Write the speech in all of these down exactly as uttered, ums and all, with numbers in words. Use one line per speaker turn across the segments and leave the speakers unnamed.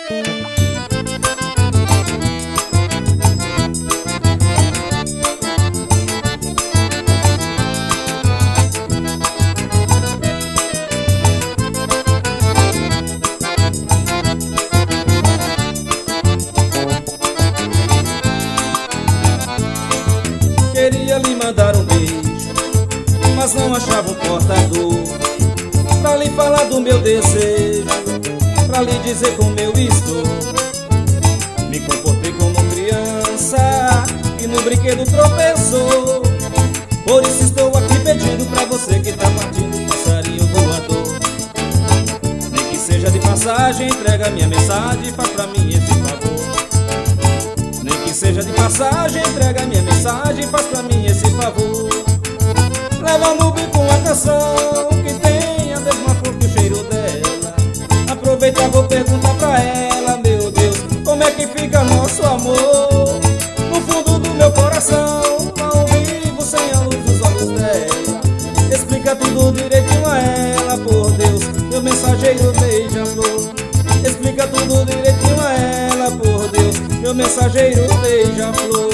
Queria lhe mandar um beijo, mas não achava um portador pra lhe falar do meu desejo, pra lhe dizer como eu estou. Me comportei como criança e no brinquedo tropeçou. Por isso estou aqui pedindo pra você que tá partindo, passarinho voador. Nem que seja de passagem, entrega minha mensagem e faz pra mim esse favor. Nem que seja de passagem, entrega minha mensagem e faz pra mim esse favor. Leva no bico uma canção que tem a mesma cor que o cheiro dela. Aproveita, vou perguntar pra ela, meu Deus, como é que fica nosso amor? No fundo do meu coração não vivo sem a luz dos olhos dela. Explica tudo direitinho a ela, por Deus, meu mensageiro beija-flor. Explica tudo direitinho a ela, por Deus, meu mensageiro beija-flor.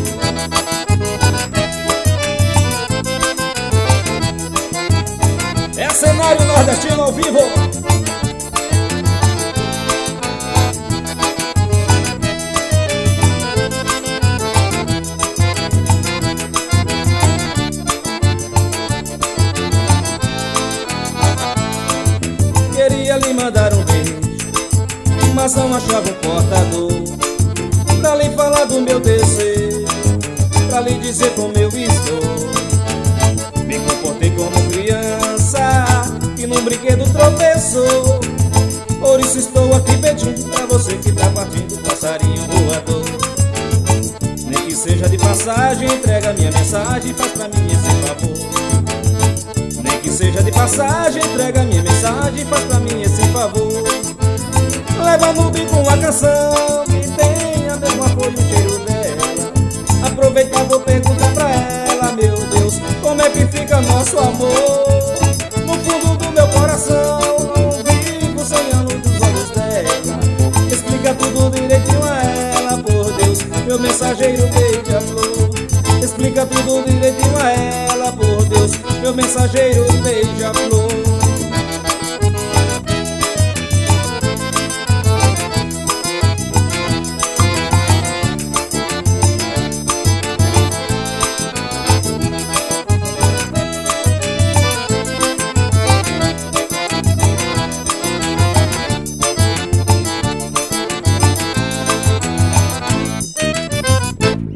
É cenário nordestino ao vivo. Queria lhe mandar um beijo, mas não achava um portador pra lhe falar do meu desejo, pra lhe dizer como eu estou. Me comportei como criança e num brinquedo tropeçou. Por isso estou aqui pedindo pra você que tá partindo, passarinho voador. Nem que seja de passagem, entrega minha mensagem e faz pra mim esse favor. Nem que seja de passagem, entrega minha mensagem e faz pra mim esse favor. Leva no bico uma canção que tem a mesma cor e o cheiro dela. Aproveita, vou perguntar pra ela, meu Deus, como é que fica nosso amor? No fundo do meu coração não vivo sem a luz dos olhos dela. Explica tudo direitinho a ela, por Deus, meu mensageiro beija-flor. Explica tudo direitinho a ela, por Deus, meu mensageiro beija-flor.